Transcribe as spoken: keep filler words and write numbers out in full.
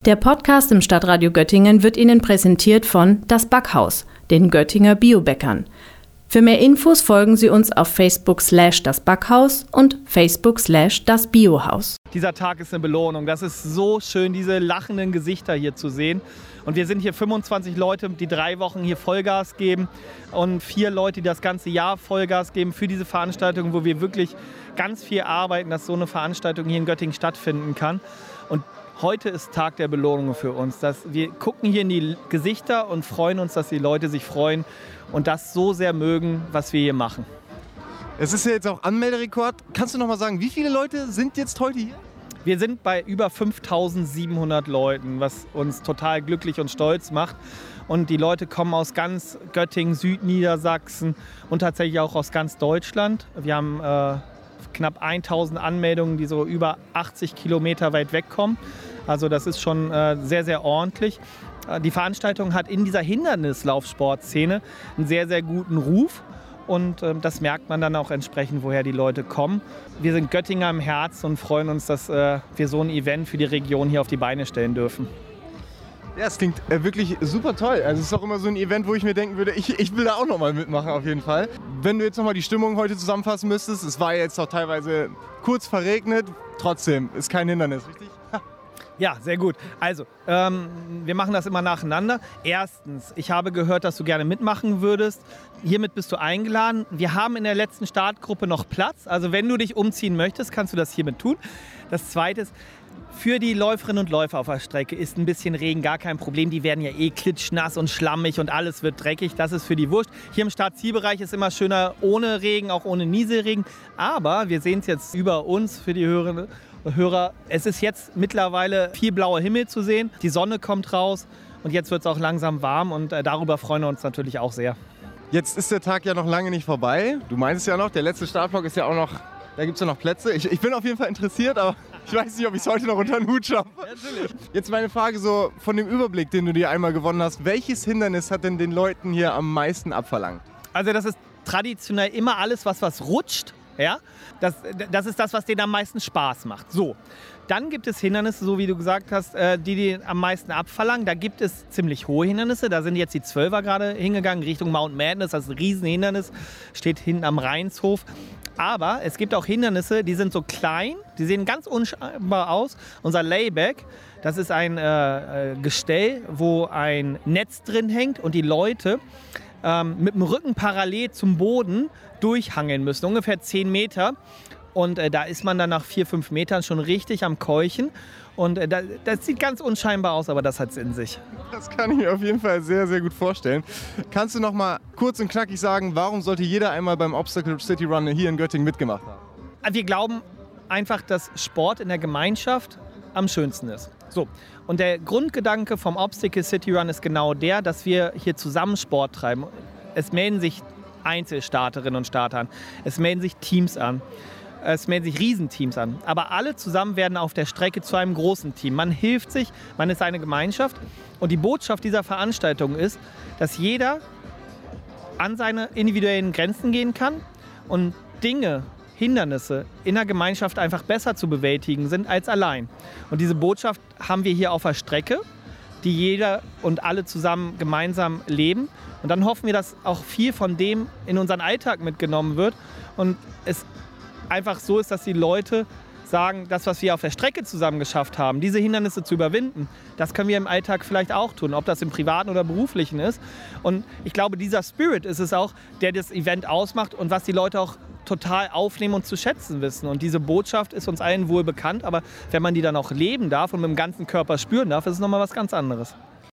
Der Podcast im Stadtradio Göttingen wird Ihnen präsentiert von Das Backhaus, den Göttinger Biobäckern. Für mehr Infos folgen Sie uns auf Facebook slash das Backhaus und Facebook slash das Biohaus. Dieser Tag ist eine Belohnung. Das ist so schön, diese lachenden Gesichter hier zu sehen. Und wir sind hier fünfundzwanzig Leute, die drei Wochen hier Vollgas geben und vier Leute, die das ganze Jahr Vollgas geben für diese Veranstaltung, wo wir wirklich ganz viel arbeiten, dass so eine Veranstaltung hier in Göttingen stattfinden kann. Und heute ist Tag der Belohnung für uns. Dass wir gucken hier in die Gesichter und freuen uns, dass die Leute sich freuen und das so sehr mögen, was wir hier machen. Es ist ja jetzt auch Anmelderekord. Kannst du noch mal sagen, wie viele Leute sind jetzt heute hier? Wir sind bei über fünftausendsiebenhundert Leuten, was uns total glücklich und stolz macht. Und die Leute kommen aus ganz Göttingen, Südniedersachsen und tatsächlich auch aus ganz Deutschland. Wir haben äh, knapp tausend Anmeldungen, die so über achtzig Kilometer weit wegkommen. Also das ist schon äh, sehr, sehr ordentlich. Die Veranstaltung hat in dieser Hindernislaufsportszene einen sehr, sehr guten Ruf. Und äh, das merkt man dann auch entsprechend, woher die Leute kommen. Wir sind Göttinger im Herzen und freuen uns, dass äh, wir so ein Event für die Region hier auf die Beine stellen dürfen. Ja, es klingt äh, wirklich super toll. Also es ist auch immer so ein Event, wo ich mir denken würde, ich, ich will da auch nochmal mitmachen auf jeden Fall. Wenn du jetzt nochmal die Stimmung heute zusammenfassen müsstest, es war jetzt auch teilweise kurz verregnet, trotzdem ist kein Hindernis, richtig? Ja, sehr gut. Also, ähm, wir machen das immer nacheinander. Erstens, ich habe gehört, dass du gerne mitmachen würdest. Hiermit bist du eingeladen. Wir haben in der letzten Startgruppe noch Platz. Also, wenn du dich umziehen möchtest, kannst du das hiermit tun. Das Zweite ist, für die Läuferinnen und Läufer auf der Strecke ist ein bisschen Regen gar kein Problem. Die werden ja eh klitschnass und schlammig und alles wird dreckig. Das ist für die Wurscht. Hier im Startzielbereich ist immer schöner ohne Regen, auch ohne Nieselregen. Aber wir sehen es jetzt über uns für die Hörerinnen Hörer, es ist jetzt mittlerweile viel blauer Himmel zu sehen, die Sonne kommt raus und jetzt wird es auch langsam warm und äh, darüber freuen wir uns natürlich auch sehr. Jetzt ist der Tag ja noch lange nicht vorbei. Du meinst ja noch, der letzte Startblock ist ja auch noch, da gibt es ja noch Plätze. Ich, ich bin auf jeden Fall interessiert, aber ich weiß nicht, ob ich es heute noch unter den Hut schaffe. Natürlich. Jetzt meine Frage so von dem Überblick, den du dir einmal gewonnen hast. Welches Hindernis hat denn den Leuten hier am meisten abverlangt? Also das ist traditionell immer alles, was was rutscht. Ja? Das, das ist das, was denen am meisten Spaß macht. So. Dann gibt es Hindernisse, so wie du gesagt hast, die die am meisten abverlangen. Da gibt es ziemlich hohe Hindernisse. Da sind jetzt die Zwölfer gerade hingegangen, Richtung Mount Madness. Das ist ein Riesenhindernis, steht hinten am Rheinshof. Aber es gibt auch Hindernisse, die sind so klein, die sehen ganz unscheinbar aus. Unser Layback, das ist ein äh, Gestell, wo ein Netz drin hängt und die Leute ähm, mit dem Rücken parallel zum Boden durchhangeln müssen, ungefähr zehn Meter. Und äh, da ist man dann nach vier, fünf Metern schon richtig am Keuchen. Und äh, das, das sieht ganz unscheinbar aus, aber das hat es in sich. Das kann ich mir auf jeden Fall sehr, sehr gut vorstellen. Kannst du noch mal kurz und knackig sagen, warum sollte jeder einmal beim Obstacle City Run hier in Göttingen mitgemacht haben? Wir glauben einfach, dass Sport in der Gemeinschaft am schönsten ist. So. Und der Grundgedanke vom Obstacle City Run ist genau der, dass wir hier zusammen Sport treiben. Es melden sich Einzelstarterinnen und Starter an. Es melden sich Teams an. Es melden sich Riesenteams an. Aber alle zusammen werden auf der Strecke zu einem großen Team. Man hilft sich, man ist eine Gemeinschaft. Und die Botschaft dieser Veranstaltung ist, dass jeder an seine individuellen Grenzen gehen kann und Dinge, Hindernisse in der Gemeinschaft einfach besser zu bewältigen sind als allein. Und diese Botschaft haben wir hier auf der Strecke, die jeder und alle zusammen gemeinsam leben. Und dann hoffen wir, dass auch viel von dem in unseren Alltag mitgenommen wird und es einfach so ist, dass die Leute sagen, das, was wir auf der Strecke zusammen geschafft haben, diese Hindernisse zu überwinden, das können wir im Alltag vielleicht auch tun, ob das im Privaten oder Beruflichen ist. Und ich glaube, dieser Spirit ist es auch, der das Event ausmacht und was die Leute auch total aufnehmen und zu schätzen wissen. Und diese Botschaft ist uns allen wohl bekannt, aber wenn man die dann auch leben darf und mit dem ganzen Körper spüren darf, ist es nochmal was ganz anderes.